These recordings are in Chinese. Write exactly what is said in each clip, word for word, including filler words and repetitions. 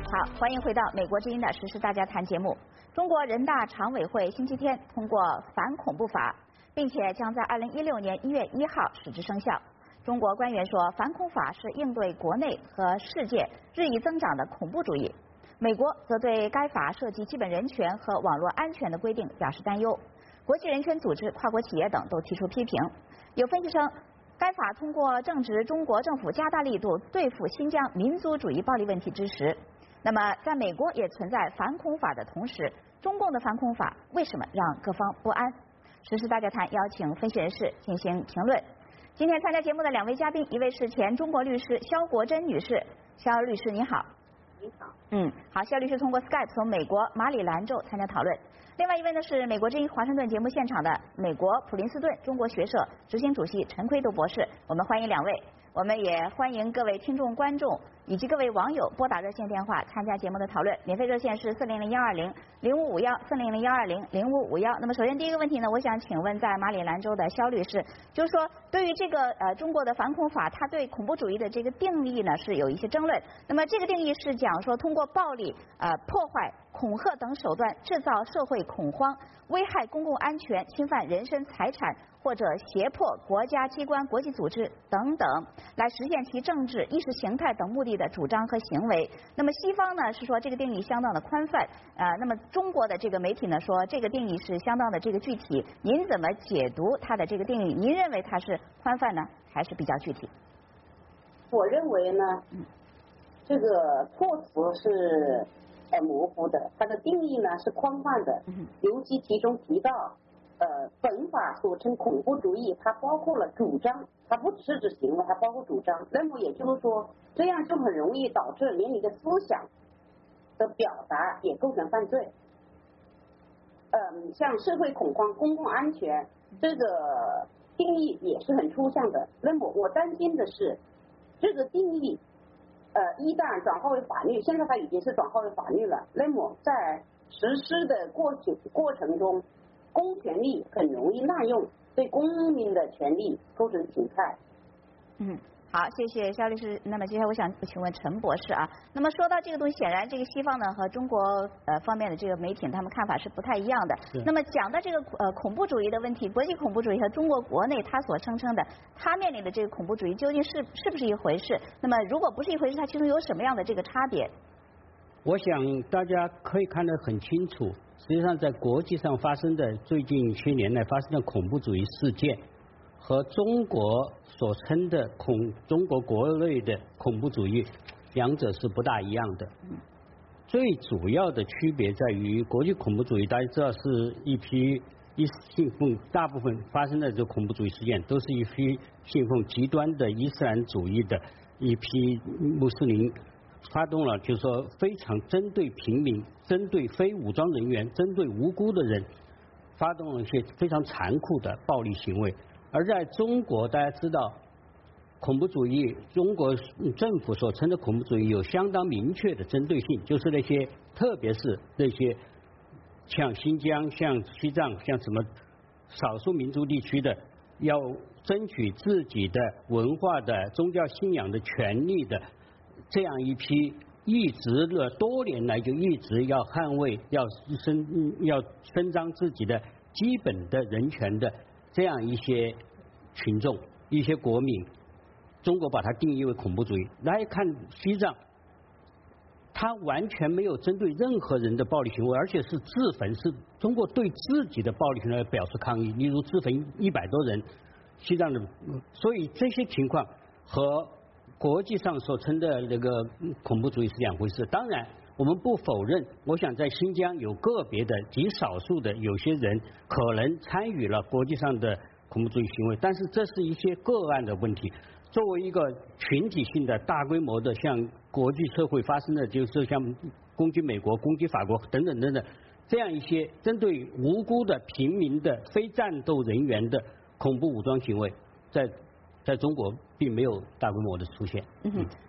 好，欢迎回到美国之音的时事大家谈节目。中国人大常委会星期天通过反恐怖法，并且将在二零一六年一月一号使之生效。中国官员说，反恐法是应对国内和世界日益增长的恐怖主义。美国则对该法涉及基本人权和网络安全的规定表示担忧。国际人权组织、跨国企业等都提出批评。有分析称，该法通过正值中国政府加大力度对付新疆民族主义暴力问题之时。那么，在美国也存在反恐法的同时，中共的反恐法为什么让各方不安？时事大家谈邀请分析人士进行评论。今天参加节目的两位嘉宾，一位是前中国律师肖国珍女士，肖律师你好。 你好。 嗯，好，肖律师通过 Skype 从美国马里兰州参加讨论。另外一位呢是美国之音华盛顿节目现场的美国普林斯顿中国学社执行主席陈奎度博士，我们欢迎两位。我们也欢迎各位听众、观众以及各位网友拨打热线电话参加节目的讨论。免费热线是四零零幺二零零五五幺四零零幺二零零五五幺。那么首先第一个问题呢，我想请问在马里兰州的肖律师，就是说对于这个呃中国的反恐法，它对恐怖主义的这个定义呢是有一些争论。那么这个定义是讲说通过暴力、呃破坏、恐吓等手段制造社会恐慌，危害公共安全，侵犯人身财产，或者胁迫国家机关、国际组织等等，来实现其政治、意识形态等目的的主张和行为。那么西方呢是说这个定义相当的宽泛，呃，那么中国的这个媒体呢说这个定义是相当的这个具体。您怎么解读它的这个定义？您认为它是宽泛呢，还是比较具体？ 我认为呢，这个措辞是呃模糊的，它的定义呢是宽泛的，尤其其中提到。呃，本法所称恐怖主义，它包括了主张，它不只是指行为，还包括主张。那么也就是说，这样就很容易导致连你的思想的表达也构成犯罪。嗯，像社会恐慌、公共安全这个定义也是很抽象的。那么我担心的是，这个定义，呃，一旦转化为法律，现在它已经是转化为法律了。那么在实施的过程过程中，公权力很容易滥用，对公民的权利构成侵害。 嗯，好，谢谢肖律师。那么接下来我想请问陈博士啊，那么说到这个东西，显然这个西方呢和中国呃方面的这个媒体他们看法是不太一样的。那么讲到这个呃恐怖主义的问题，国际恐怖主义和中国国内他所声称的他面临的这个恐怖主义究竟是是不是一回事？那么如果不是一回事，它其中有什么样的这个差别？ 我想大家可以看得很清楚，实际上在国际上发生的最近些年来发生的恐怖主义事件，和中国所称的恐中国国内的恐怖主义，两者是不大一样的。最主要的区别在于，国际恐怖主义大家知道是一批一信奉，大部分发生的这个恐怖主义事件都是一批信奉极端的伊斯兰主义的一批穆斯林。发动了就是说非常针对平民、针对非武装人员、针对无辜的人，发动了一些非常残酷的暴力行为。而在中国，大家知道，恐怖主义，中国政府所称的恐怖主义有相当明确的针对性，就是那些，特别是那些像新疆、像西藏、像什么少数民族地区的，要争取自己的文化的、宗教信仰的权利的。这样一批一直了多年来就一直要捍卫、要伸、要伸张自己的基本的人权的这样一些群众、一些国民，中国把它定义为恐怖主义。来看西藏，它完全没有针对任何人的暴力行为，而且是自焚，是中国对自己的暴力行为表示抗议，例如自焚一百多人，西藏的，所以这些情况和国际上所称的那个恐怖主义是两回事。当然，我们不否认，我想在新疆有个别的极少数的有些人可能参与了国际上的恐怖主义行为，但是这是一些个案的问题。作为一个群体性的大规模的向国际社会发生的，就是像攻击美国、攻击法国等等等等这样一些针对无辜的平民的非战斗人员的恐怖武装行为，在在中国并没有大规模的出现。 嗯哼，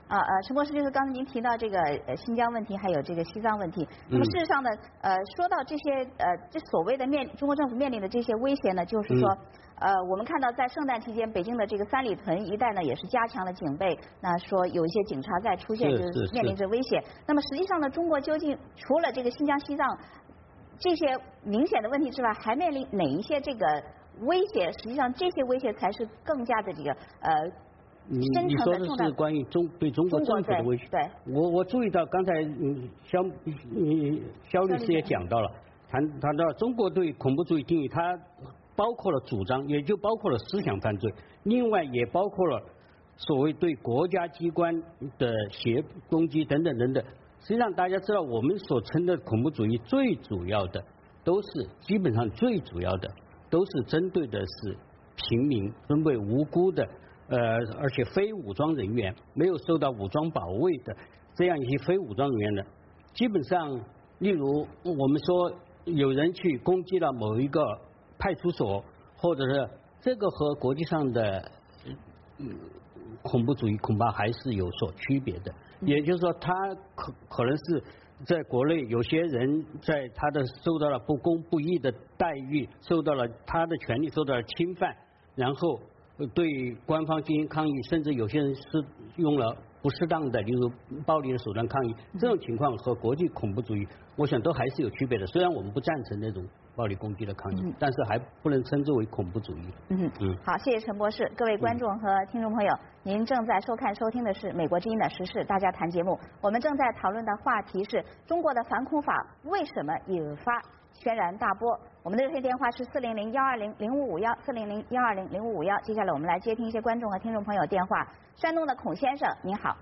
啊呃，陈博士，就是刚才您提到这个呃新疆问题，还有这个西藏问题。那么事实上呢，呃，说到这些呃这所谓的面中国政府面临的这些威胁呢，就是说。嗯呃，我们看到在圣诞期间，北京的这个三里屯一带呢，也是加强了警备。那说有一些警察在出现，就是面临着威胁。那么实际上呢，中国究竟除了这个新疆、西藏这些明显的问题之外，还面临哪一些这个威胁？实际上，这些威胁才是更加的这个呃。 你你说的是关于中对中国政府的威胁。 对。 我我注意到刚才嗯肖嗯肖律师也讲到了，谈谈到中国对恐怖主义定义，它。包括了主张，也就包括了思想犯罪，另外也包括了所谓对国家机关的胁攻击等等等等。实际上，大家知道，我们所称的恐怖主义最主要的都是基本上最主要的都是针对的是平民，针对无辜的呃，而且非武装人员没有受到武装保卫的这样一些非武装人员的。基本上，例如我们说有人去攻击了某一个派出所，或者是这个和国际上的嗯恐怖主义恐怕还是有所区别的。也就是说，他可可能是在国内有些人在他的受到了不公不义的待遇，受到了他的权利受到了侵犯，然后对官方进行抗议，甚至有些人是用了不适当的，例如暴力的手段抗议。这种情况和国际恐怖主义，我想都还是有区别的。虽然我们不赞成那种暴力攻击的抗议，嗯、但是还不能称之为恐怖主义。 嗯嗯，好，谢谢陈博士。各位观众和听众朋友，您正在收看收听的是美国之音的时事大家谈节目。我们正在讨论的话题是中国的反恐法为什么引发轩然大波。我们的热线电话是四零零幺二零零五五幺四零零幺二零零五五幺。接下来我们来接听一些观众和听众朋友电话。山东的孔先生，您好。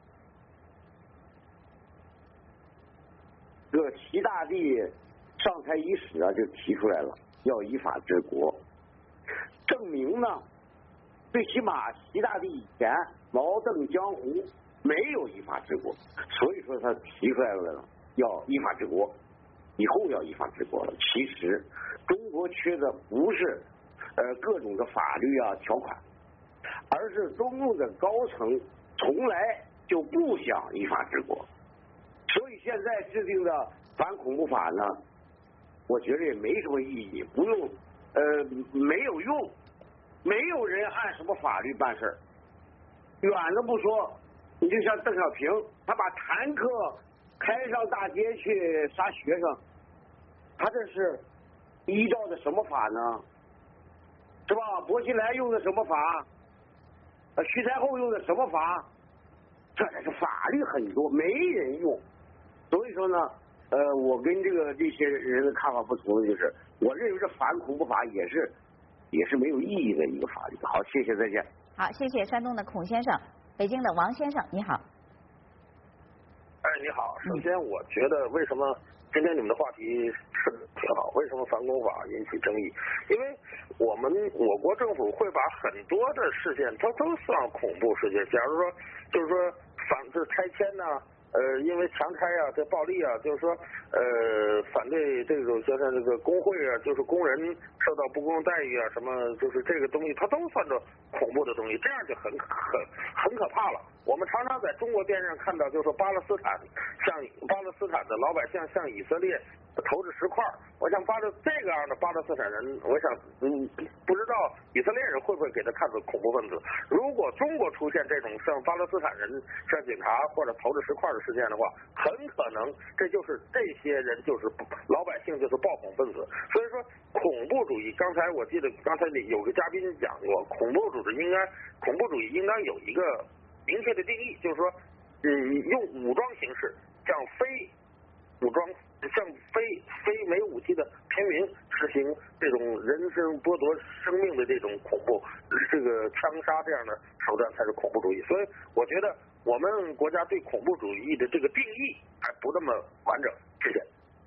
这个习大帝上台伊始啊，就提出来了要依法治国，证明呢，最起码习大帝以前毛邓江湖没有依法治国，所以说他提出来了要依法治国，以后要依法治国了。其实中国缺的不是呃各种的法律啊条款，而是中共的高层从来就不想依法治国，所以现在制定的反恐怖法呢，我觉得也没什么意义，不用呃没有用，没有人按什么法律办事儿。远的不说，你就像邓小平，他把坦克开上大街去杀学生，他这是依照的什么法呢？是吧？薄熙来用的什么法？呃，徐才厚用的什么法？这才是法律很多，没人用。所以说呢，呃，我跟这个这些人的看法不同的就是，我认为这反恐怖法也是也是没有意义的一个法律。好，谢谢，再见。 好，谢谢山东的孔先生，北京的王先生，你好。 哎，你好。首先，我觉得为什么今天你们的话题是挺好？为什么反恐法引起争议？因为我们我国政府会把很多的事件，它都算恐怖事件。假如说，就是说反制拆迁呐、啊。呃，因为强拆啊，这暴力啊，就是说，呃，反对这种像这个工会啊，就是工人受到不公待遇啊，什么，就是这个东西，它都算作恐怖的东西，这样就很很很可怕了。我们常常在中国电视上看到，就是说巴勒斯坦向巴勒斯坦的老百姓向以色列投掷石块，我想巴勒这个样的巴勒斯坦人，我想嗯，不知道以色列人会不会给他看作恐怖分子。如果中国出现这种向巴勒斯坦人向警察或者投掷石块的事件的话，很可能这就是这些人就是老百姓就是暴恐分子。所以说恐怖主义，刚才我记得刚才有个嘉宾讲过，恐怖主义应该恐怖主义应当有一个明确的定义，就是说嗯，用武装形式向非武装向非非没武器的平民实行这种人身剥夺生命的这种恐怖，这个枪杀这样的手段才是恐怖主义。所以我觉得我们国家对恐怖主义的这个定义还不那么完整。谢谢。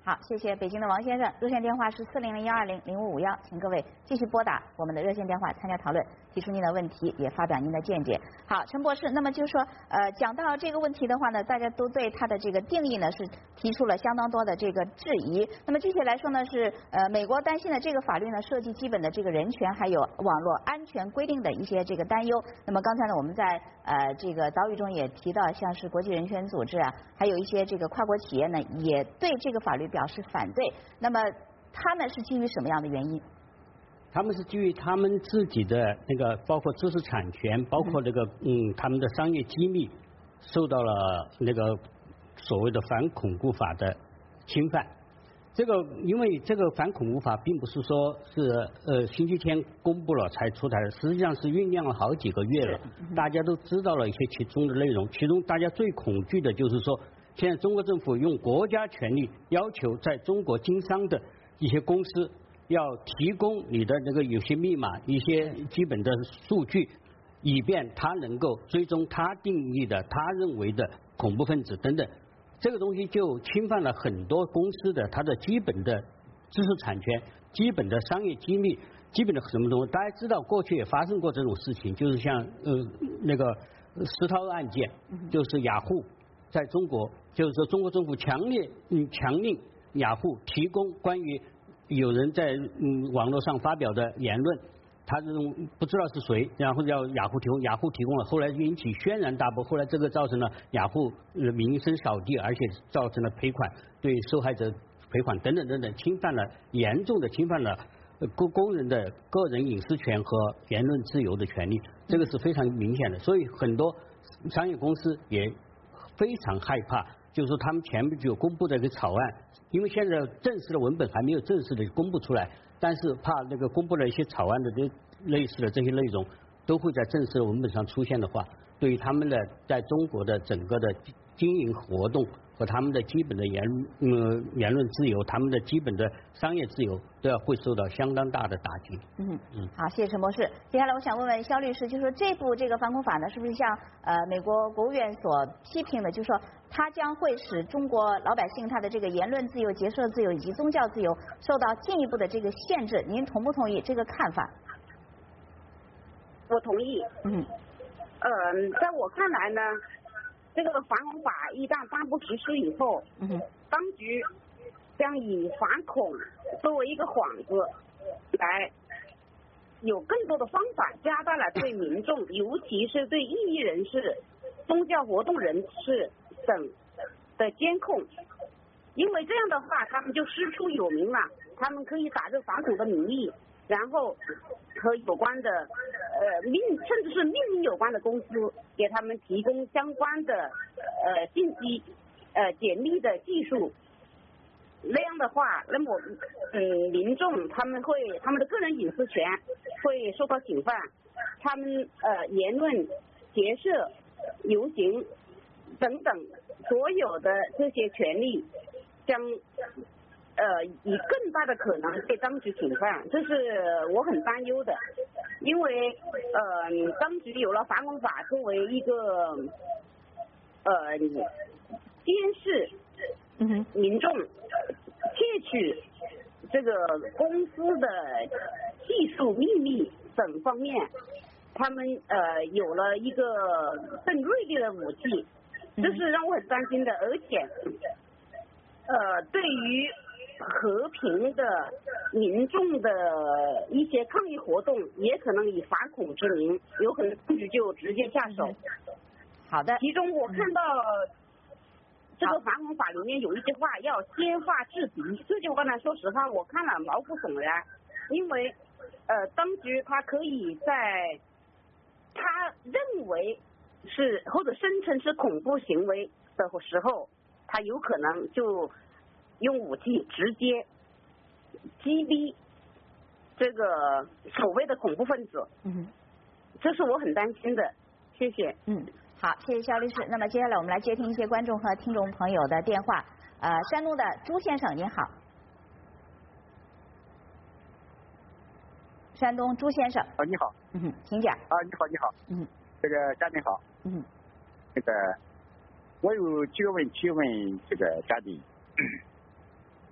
好，谢谢北京的王先生，热线电话是四零零幺二零零五五幺，请各位继续拨打我们的热线电话参加讨论，提出您的问题，也发表您的见解。好，陈博士，那么就是说，呃，讲到这个问题的话呢，大家都对它的这个定义呢是提出了相当多的这个质疑。那么具体来说呢，是呃，美国担心的这个法律呢涉及基本的这个人权还有网络安全规定的一些这个担忧。那么刚才呢，我们在呃这个岛屿中也提到，像是国际人权组织啊，还有一些这个跨国企业呢，也对这个法律表示反对。那么他们是基于什么样的原因？ 他们是基于他们自己的那个，包括知识产权，包括那个嗯，他们的商业机密受到了那个所谓的反恐怖法的侵犯。这个因为这个反恐怖法并不是说是呃星期天公布了才出台的，实际上是酝酿了好几个月了，大家都知道了一些其中的内容。其中大家最恐惧的就是说，现在中国政府用国家权力要求在中国经商的一些公司要提供你的那个有些密码、一些基本的数据，以便他能够追踪他定义的、他认为的恐怖分子等等。这个东西就侵犯了很多公司的它的基本的知识产权、基本的商业机密、基本的什么东西。大家知道，过去也发生过这种事情，就是像呃那个石涛案件，就是雅虎在中国，就是说中国政府强烈嗯强令雅虎提供关于有人在嗯网络上发表的言论。他这种不知道是谁，然后要雅虎提供，雅虎提供了，后来引起轩然大波，后来这个造成了雅虎名声扫地，而且造成了赔款，对受害者赔款等等等等，侵犯了严重的侵犯了工工人的个人隐私权和言论自由的权利，这个是非常明显的。所以很多商业公司也非常害怕，就是说他们前不久公布的一个草案，因为现在正式的文本还没有正式的公布出来。但是怕那个公布了一些草案的这类似的这些内容都会在正式的文本上出现的话，对于他们的在中国的整个的经营活动和他们的基本的言嗯言论自由、他们的基本的商业自由都要会受到相当大的打击。 嗯嗯，好，谢谢陈博士。接下来我想问问肖律师，就是说这部这个反恐法呢，是不是像呃美国国务院所批评的，就是说它将会使中国老百姓他的这个言论自由、结社自由以及宗教自由受到进一步的这个限制？您同不同意这个看法？ 我同意。 嗯。 呃，在我看来呢，这个反恐法一旦颁布实施以后， 嗯， 当局将以反恐作为一个幌子，来有更多的方法加大了对民众，尤其是对异议人士、宗教活动人士等的监控。因为这样的话，他们就师出有名了，他们可以打着反恐的名义，然后和有关的呃命甚至是命令有关的公司给他们提供相关的呃信息、呃解密的技术。那样的话，那么嗯民众他们会他们的个人隐私权会受到侵犯，他们呃言论、结社、游行等等所有的这些权利将呃以更大的可能被当局侵犯，这是我很担忧的。因为呃当局有了反恐法作为一个呃监视民众窃取这个公司的技术秘密等方面，他们呃有了一个更锐利的武器，这是让我很担心的。而且呃对于和平的民众的一些抗议活动，也可能以反恐之名，有可能当局就直接下手。 好的。 其中我看到这个反恐法里面有一句话，要先发制敌。这句话呢，说实话我看了毛骨悚然，因为呃当局他可以在他认为是或者声称是恐怖行为的时候，他有可能就用武器直接击毙这个所谓的恐怖分子。 嗯， 这是我很担心的。谢谢。 嗯，好，谢谢肖律师。那么接下来我们来接听一些观众和听众朋友的电话。呃，山东的朱先生您好。山东朱先生。 啊，你好。 嗯哼，请讲。 啊，你好，你好。 嗯。 这个嘉宾好。 嗯。 这个我有几个问题问这个嘉宾。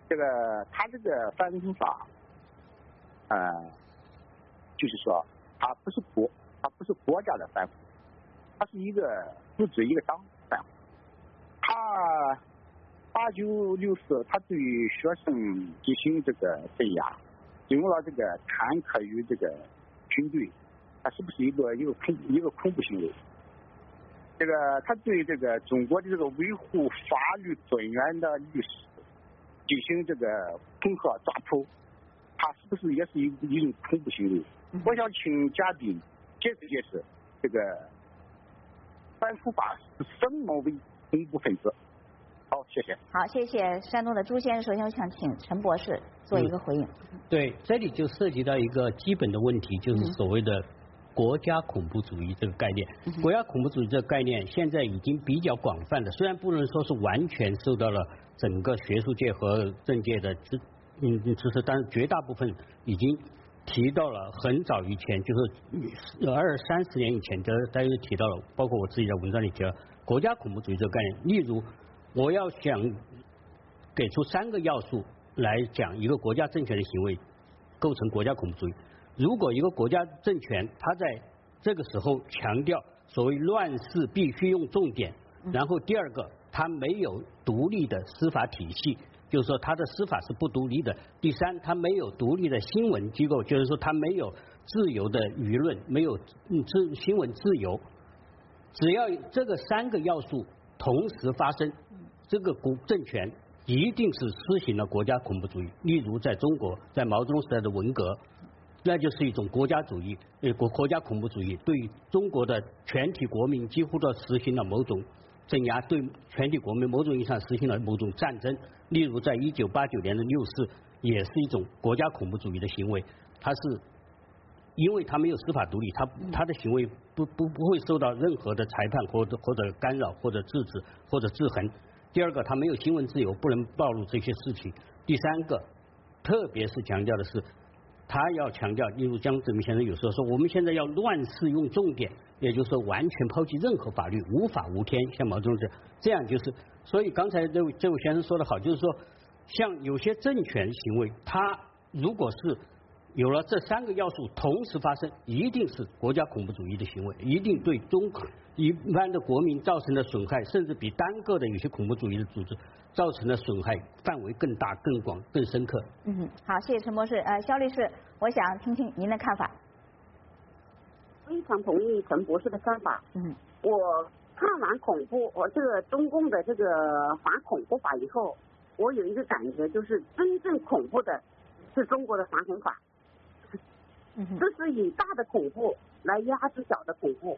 这个他这个反恐法，呃，就是说他不是国，他不是国家的反恐，他是一个组织一个党反恐。他八九六四，他对学生进行这个镇压，用了这个坦克与这个军队，他是不是一个一个恐一个恐怖行为？这个他对这个中国的这个维护法律尊严的律师进行这个恐吓抓捕，他是不是也是一一种恐怖行为？我想请嘉宾解释解释，这个反恐法是什么为恐怖分子？好，谢谢。 好，谢谢山东的朱先生。首先，我想请陈博士做一个回应。 嗯、对，这里就涉及到一个基本的问题，就是所谓的国家恐怖主义这个概念。嗯、国家恐怖主义这个概念现在已经比较广泛的，虽然不能说是完全受到了整个学术界和政界的支嗯支持，但是绝大部分已经提到了很早以前，就是二三十年以前，就大家提到了，包括我自己在文章里提到国家恐怖主义这个概念。例如，我要想给出三个要素来讲一个国家政权的行为构成国家恐怖主义。如果一个国家政权它在这个时候强调所谓乱世必须用重点，然后第二个它没有独立的司法体系，就是说它的司法是不独立的；第三，它没有独立的新闻机构，就是说它没有自由的舆论，没有自新闻自由。只要这个三个要素同时发生，这个国政权一定是施行了国家恐怖主义。例如在中国，在毛泽东时代的文革，那就是一种国家主义，呃国国家恐怖主义，对中国的全体国民几乎都实行了某种镇压，对全体国民某种意义上实行了某种战争。例如在一九八九年的六四，也是一种国家恐怖主义的行为，它是因为它没有司法独立，它它的行为不不不会受到任何的裁判或者或者干扰或者制止或者制衡。第二个，它没有新闻自由，不能暴露这些事情。第三个，特别是强调的是，他要强调，例如江泽民先生有时候说，我们现在要乱世用重点，也就是说完全抛弃任何法律，无法无天，像毛泽东这样，这样就是，所以刚才这位这位先生说的好，就是说，像有些政权行为，它如果是有了这三个要素同时发生，一定是国家恐怖主义的行为，一定对中一般的国民造成的损害，甚至比单个的有些恐怖主义的组织造成的损害范围更大、更广、更深刻。 嗯，好，谢谢陈博士。呃，肖律师，我想听听您的看法。 非常同意陈博士的看法。 嗯， 我看完恐怖，我这个中共的这个反恐怖法以后，我有一个感觉，就是真正恐怖的是中国的反恐法。 嗯， 这是以大的恐怖来压制小的恐怖。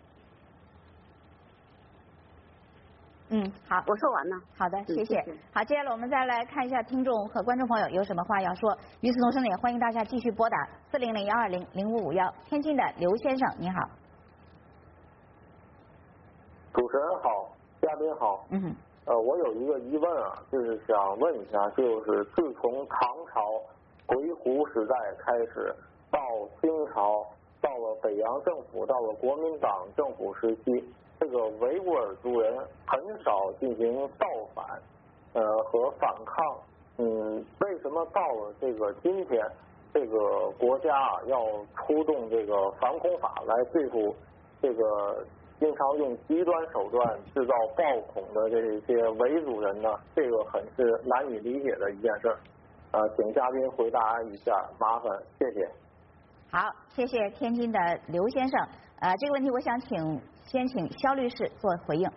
嗯，好， 我说完了。 好的，谢谢。 谢谢好，接下来我们再来看一下听众和观众朋友有什么话要说。与此同时呢，也欢迎大家继续拨打四零零幺二零零五五幺。天津的刘先生，您好。 主持人好，嘉宾好。 嗯哼。 呃，我有一个疑问啊，就是想问一下，就是自从唐朝回鹘时代开始，到清朝，到了北洋政府，到了国民党政府时期，这个维吾尔族人很少进行造反，呃和反抗。嗯，为什么到了这个今天，这个国家啊要出动这个反恐法来对付这个经常用极端手段制造暴恐的这些维族人呢？这个很是难以理解的一件事儿。呃，请嘉宾回答一下，麻烦，谢谢。 好，谢谢天津的刘先生。呃，这个问题我想请先请肖律师做回应。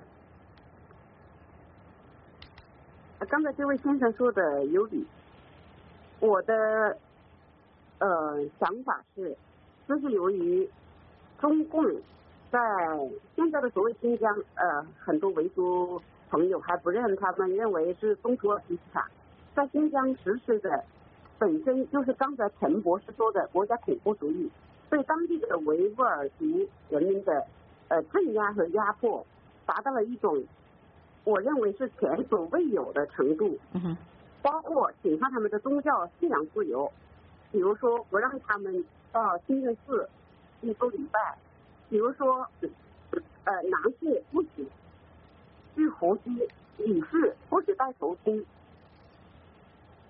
刚才这位先生说的有理，我的呃想法是，这是由于中共在现在的所谓新疆，呃，很多维族朋友还不认，他们认为是东土尔其斯坦，在新疆实施的本身就是刚才陈博士说的国家恐怖主义，对当地的维吾尔族人民的呃镇压和压迫，达到了一种我认为是前所未有的程度。 嗯哼， 包括侵犯他们的宗教信仰自由，比如说不让他们到清真寺去做礼拜，比如说呃男士不许去胡须，女士不许戴头巾，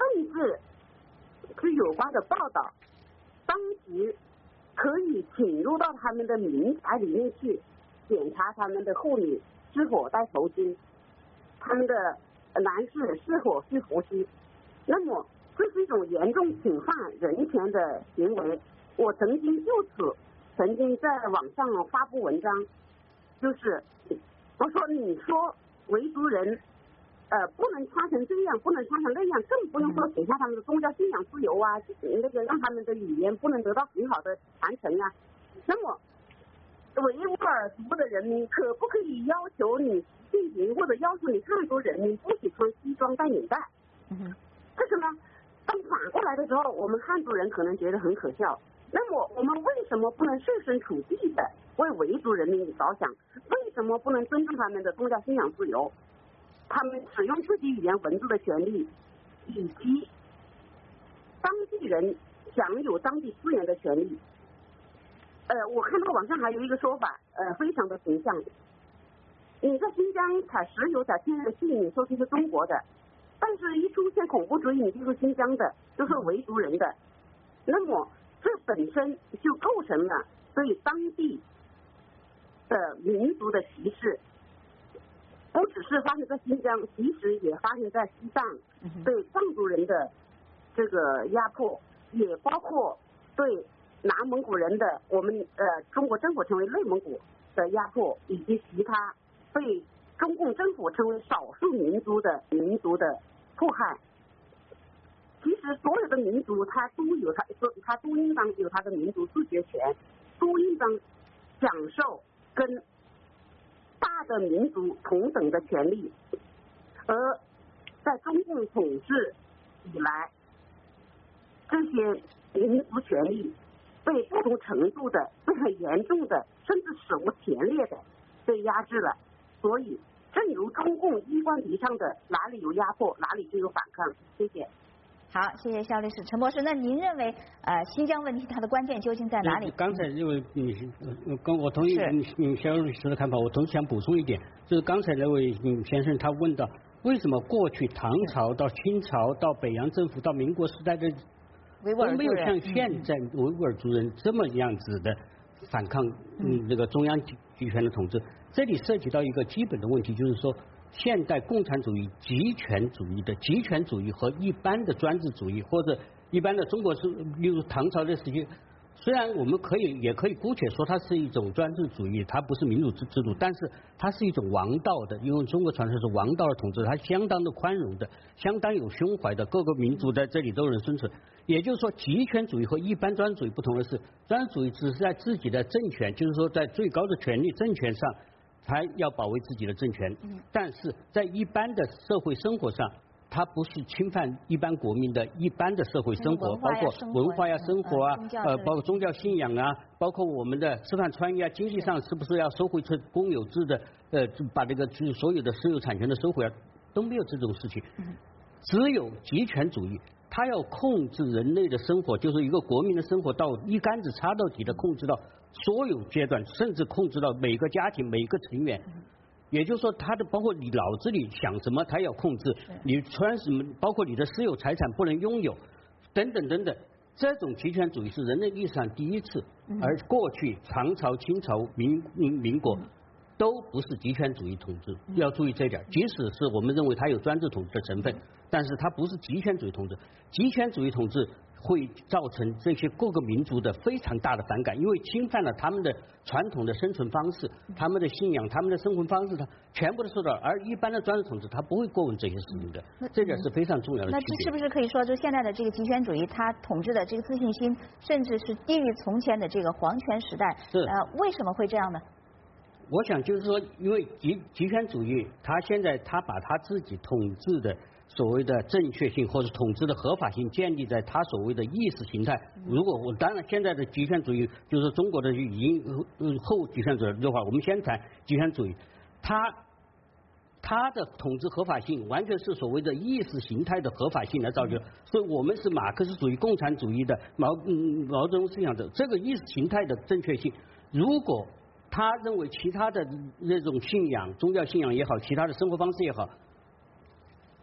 甚至是有关的报道，当局可以侵入到他们的民宅里面去检查他们的妇女是否戴头巾，他们的男士是否是夫妻。那么这是一种严重侵犯人权的行为。我曾经就此曾经在网上发布文章，就是我说你说维族人呃不能穿成这样，不能穿成那样，更不用说损害他们的宗教信仰自由啊，那个让他们的语言不能得到很好的传承啊。那么维吾尔族的人民可不可以要求你进行，或者要求你汉族人民不许穿西装戴领带？嗯，这个呢，当反过来的时候，我们汉族人可能觉得很可笑。那么我们为什么不能设身处地的为维族人民着想？为什么不能尊重他们的宗教信仰自由？他们使用自己语言文字的权利，以及当地人享有当地资源的权利。呃，我看到网上还有一个说法，呃，非常的形象。你在新疆采石油、采天然气，你说这是中国的，但是一出现恐怖主义，你就是新疆的，就是维族人的。那么这本身就构成了对当地的民族的歧视，不只是发生在新疆，其实也发生在西藏，对藏族人的这个压迫，也包括对南蒙古人的我们呃中国政府称为内蒙古的压迫，以及其他被中共政府称为少数民族的民族的迫害。其实所有的民族它都有它它都应当有它的民族自决权，都应当享受跟大的民族同等的权利。而在中共统治以来，这些民族权利被不同程度的、被很严重的，甚至史无前例的被压制了。所以正如中共一贯提倡的，哪里有压迫，哪里就有反抗。谢谢。 好，谢谢肖律师。陈博士，那您认为呃新疆问题它的关键究竟在哪里？ 刚才因为你跟我同意嗯肖律师的看法，我同时想补充一点，就是刚才那位嗯先生他问到，为什么过去唐朝到清朝到北洋政府到民国时代的都没有像现在维吾尔族人这么样子的反抗嗯这个中央集权的统治？这里涉及到一个基本的问题，就是说现代共产主义极权主义的极权主义和一般的专制主义，或者一般的中国是例如唐朝的时期，虽然我们可以也可以姑且说它是一种专制主义，它不是民主制制度，但是它是一种王道的，因为中国传说是王道的统治，它相当的宽容的，相当有胸怀的，各个民族在这里都能生存。也就是说，极权主义和一般专制主义不同的是，专制主义只是在自己的政权，就是说在最高的权力政权上才要保卫自己的政权，但是在一般的社会生活上，它不是侵犯一般国民的一般的社会生活，包括文化呀、生活啊，呃，包括宗教信仰啊，包括我们的吃饭穿衣啊，经济上是不是要收回出公有制的，呃，把这个就是所有的私有产权的收回啊，都没有这种事情。只有极权主义，它要控制人类的生活，就是一个国民的生活到一竿子插到底的控制到所有阶段，甚至控制到每个家庭每个成员。也就是说，他的包括你脑子里想什么，他要控制；你穿什么，包括你的私有财产不能拥有，等等等等。这种极权主义是人类历史上第一次，而过去唐朝、清朝、民民民国都不是极权主义统治，要注意这点。即使是我们认为它有专制统治的成分，但是它不是极权主义统治。极权主义统治会造成这些各个民族的非常大的反感，因为侵犯了他们的传统的生存方式、他们的信仰、他们的生活方式，它全部都受到。而一般的专制统治，它不会过问这些事情的，这点是非常重要的区别。 那这是不是可以说，就现在的这个极权主义，它统治的这个自信心，甚至是低于从前的这个皇权时代？ 是呃，为什么会这样呢？ 我想就是说，因为极极权主义，他现在他把他自己统治的所谓的正确性或者统治的合法性建立在他所谓的意识形态。如果我当然现在的极权主义就是中国的已经后极权主义的话，我们先谈极权主义，他他的统治合法性完全是所谓的意识形态的合法性来造就，所以我们是马克思主义、共产主义的毛嗯毛泽东思想者，这个意识形态的正确性，如果他认为其他的那种信仰、宗教信仰也好，其他的生活方式也好，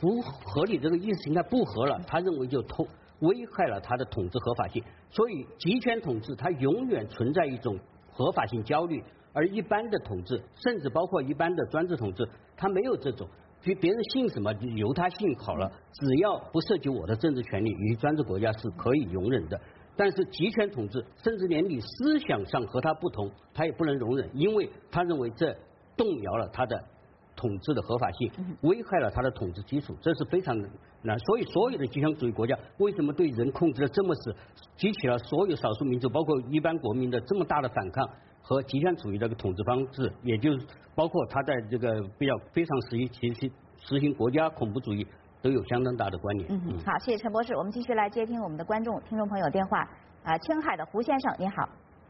不合理，这个意识形态不合了，他认为就偷危害了他的统治合法性。所以集权统治它永远存在一种合法性焦虑，而一般的统治，甚至包括一般的专制统治，它没有这种。别别人信什么由他信好了，只要不涉及我的政治权利，与专制国家是可以容忍的。但是集权统治，甚至连你思想上和他不同，他也不能容忍，因为他认为这动摇了他的统治的合法性，危害了他的统治基础，这是非常难。所以所有的极权主义国家为什么对人控制的这么死，激起了所有少数民族包括一般国民的这么大的反抗，和极权主义这个统治方式，也就是包括他在这个比较非常实其实实行国家恐怖主义都有相当大的关联。 嗯，嗯好，谢谢陈博士。我们继续来接听我们的观众、听众朋友电话。啊、呃，青海的胡先生，您好。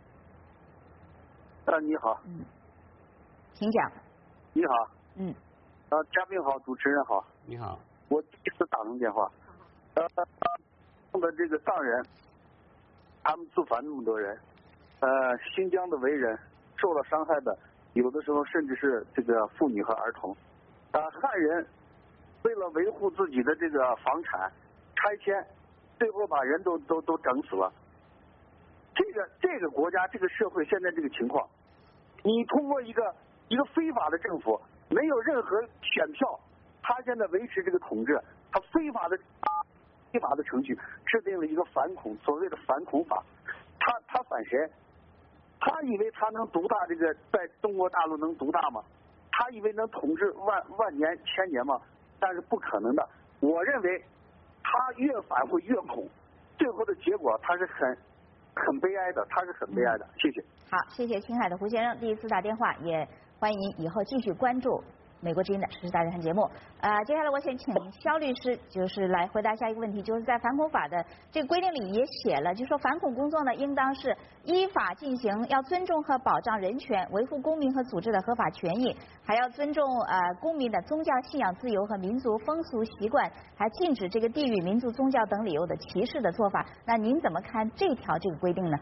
啊，你好。 嗯，请讲。 你好。 嗯。 啊，嘉宾好，主持人好。 你好。 我第一次打通电话。呃，的这个藏人，他们造反那么多人。呃，新疆的维人受了伤害的，有的时候甚至是这个妇女和儿童。啊、呃，汉人为了维护自己的这个房产拆迁，最后把人都都都整死了。这个这个国家这个社会现在这个情况，你通过一个一个非法的政府，没有任何选票，他现在维持这个统治，他非法的非法的程序制定了一个反恐所谓的反恐法，他他反谁？他以为他能独大这个在中国大陆能独大吗？他以为能统治万万年千年吗？但是不可能的。我认为他越反会越恐，最后的结果他是很很悲哀的，他是很悲哀的。谢谢。 好，谢谢青海的胡先生第一次打电话，也欢迎以后继续关注美国之音的时事大侦探节目。呃，接下来我想请肖律师就是来回答下一个问题，就是在反恐法的这个规定里也写了，就说反恐工作呢应当是依法进行，要尊重和保障人权，维护公民和组织的合法权益，还要尊重呃公民的宗教信仰自由和民族风俗习惯，还禁止这个地域、民族、宗教等理由的歧视的做法。那您怎么看这条这个规定呢？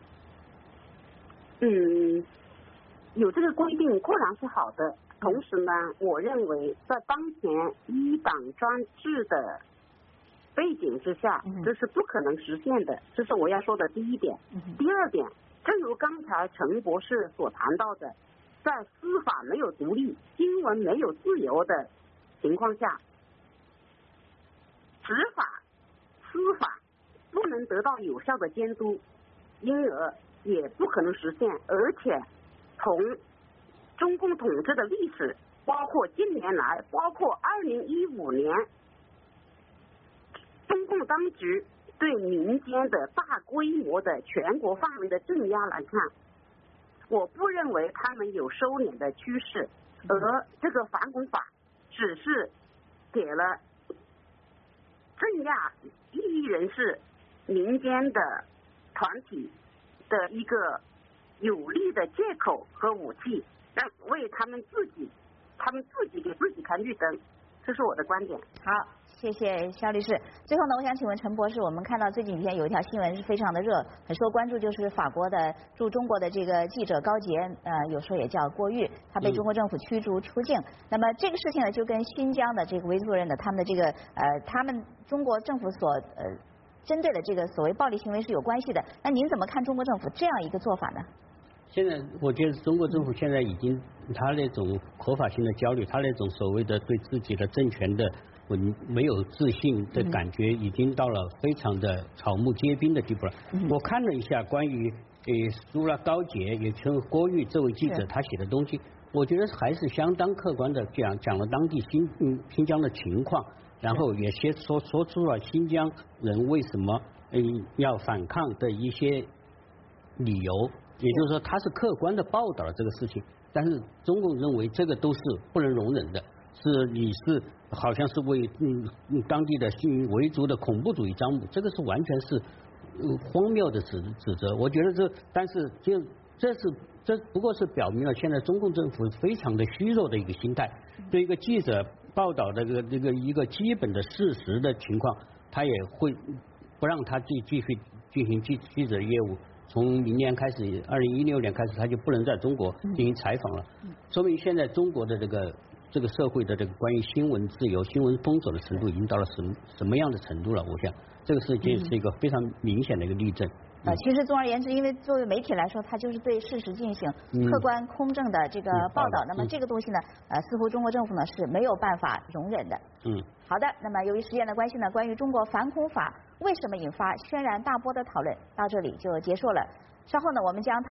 嗯，有这个规定固然是好的。同时呢，我认为在当前一党专制的背景之下，这是不可能实现的，这是我要说的第一点。第二点，正如刚才陈博士所谈到的，在司法没有独立、新闻没有自由的情况下，执法、司法不能得到有效的监督，因而也不可能实现。而且从中共统治的历史，包括近年来，包括二零一五年，中共当局对民间的大规模的全国范围的镇压来看，我不认为他们有收敛的趋势，而这个反恐法只是给了镇压异议人士、民间的团体的一个有力的借口和武器，让为他们自己，他们自己给自己开绿灯，这是我的观点。 好，谢谢肖律师。最后呢，我想请问陈博士，我们看到最近几天有一条新闻是非常的热，很受关注，就是法国的驻中国的这个记者高杰，呃，有时候也叫郭玉，他被中国政府驱逐出境。嗯、那么这个事情呢，就跟新疆的这个维族人的他们的这个呃，他们中国政府所呃针对的这个所谓暴力行为是有关系的。那您怎么看中国政府这样一个做法呢？ 现在我觉得中国政府现在已经他那种合法性的焦虑，他那种所谓的对自己的政权的没有自信的感觉，已经到了非常的草木皆兵的地步了。嗯、我看了一下关于呃苏拉高杰也称郭玉这位记者他写的东西，我觉得还是相当客观的讲讲了当地新嗯新疆的情况，然后也先说说出了新疆人为什么嗯要反抗的一些理由。也就是说，他是客观的报道了这个事情，但是中共认为这个都是不能容忍的，是你是好像是为嗯当地的维族的恐怖主义张目，这个是完全是呃荒谬的指指责。我觉得这，但是就这是这不过是表明了现在中共政府非常的虚弱的一个心态，对一个记者报道的这个这个一个基本的事实的情况，他也会不让他继继续进行记记者业务。从明年开始，二零一六年开始，他就不能在中国进行采访了，说明现在中国的这个这个社会的这个关于新闻自由、新闻封锁的程度已经到了什么什么样的程度了？我想这个事件是一个非常明显的一个例证。 呃，其实总而言之，因为作为媒体来说，它就是对事实进行客观公正的这个报道。那么这个东西呢，呃，似乎中国政府呢是没有办法容忍的。 嗯。 好的，那么由于时间的关系呢，关于中国反恐法为什么引发轩然大波的讨论到这里就结束了。稍后呢，我们将